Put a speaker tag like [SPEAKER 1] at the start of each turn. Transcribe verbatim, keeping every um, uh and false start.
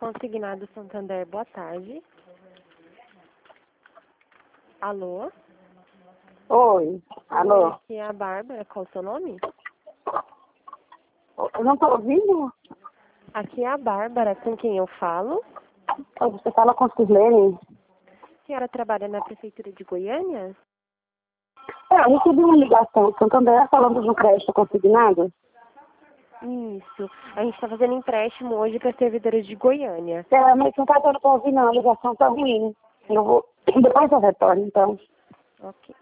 [SPEAKER 1] Consignado Santander, boa tarde. Alô?
[SPEAKER 2] Oi, alô?
[SPEAKER 1] Oi, aqui é a Bárbara, qual o seu nome?
[SPEAKER 2] Eu não estou ouvindo?
[SPEAKER 1] Aqui é a Bárbara, com quem eu falo.
[SPEAKER 2] Você fala com Sirlene?
[SPEAKER 1] A senhora trabalha na Prefeitura de Goiânia?
[SPEAKER 2] É, eu recebi uma ligação do Santander falando de um crédito consignado.
[SPEAKER 1] Isso. A gente está fazendo empréstimo hoje para servidores de Goiânia.
[SPEAKER 2] É, mas não está dando para ouvir não, a ligação está ruim. Eu vou... Depois eu retorno, então.
[SPEAKER 1] Ok.